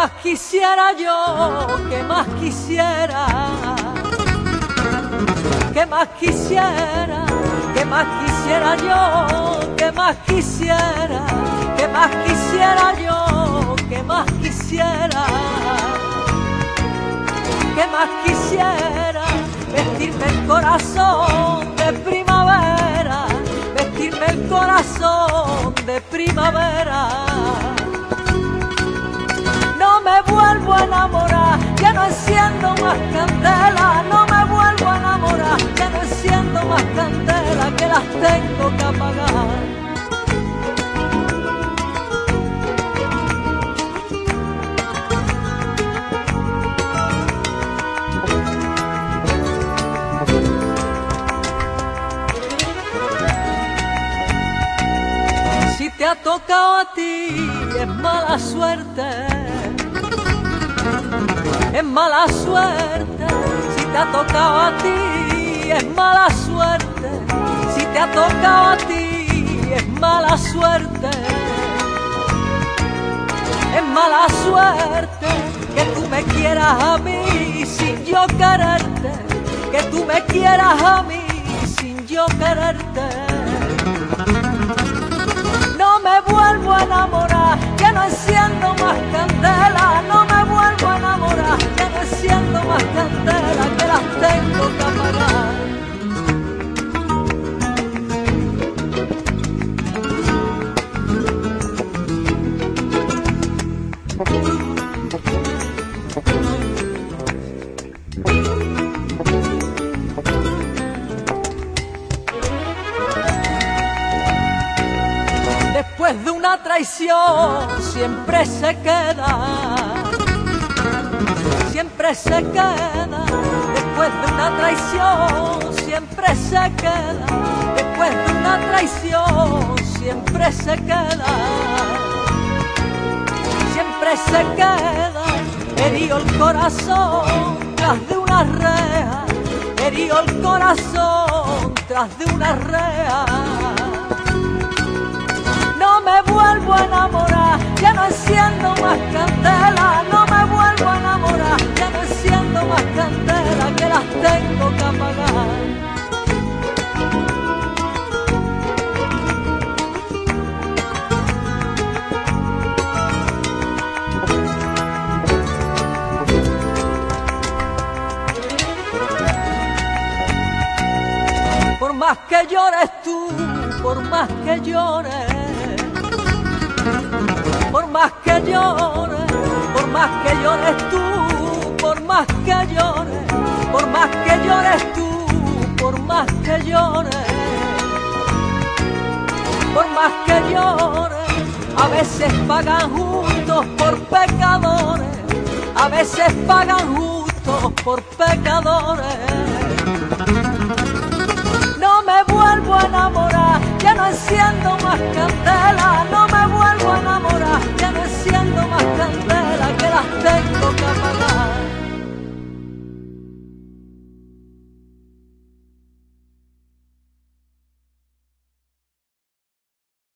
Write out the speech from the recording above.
más quisiera yo, qué más quisiera, qué más quisiera, qué más quisiera yo, qué más quisiera, qué más quisiera yo, qué más quisiera, qué más quisiera, vestirme el corazón de primavera, vestirme el corazón de primavera. No me vuelvo a enamorar, ya no enciendo más candela, no me vuelvo a enamorar, ya no enciendo más candela, que las tengo que apagar. Si te ha tocado a ti, es mala suerte, es mala suerte. Si te ha tocado a ti, es mala suerte. Si te ha tocado a ti, es mala suerte. Es mala suerte que tú me quieras a mí sin yo quererte, que tú me quieras a mí sin yo quererte. No me vuelvo a enamorar, ya no enciendo más candela, no me vuelvo a enamorar, ya no enciendo más candela, que las tengo que apagar. Después de una traición siempre se queda, siempre se queda. Después de una traición siempre se queda, después de una traición siempre se queda, siempre se queda. Herido el corazón tras de una rea, herido el corazón tras de una rea. No me vuelvo a enamorar, ya no enciendo más candela, no me vuelvo a enamorar, ya no enciendo más candela, que las tengo que apagar. Por más que llores tú, por más que llores, por más que llores, por más que llores tú, por más que llores, por más que llores tú, por más que llores, por más que llores, a veces pagan justos por pecadores, a veces pagan justos por pecadores. No me vuelvo a enamorar, ya no enciendo más candela,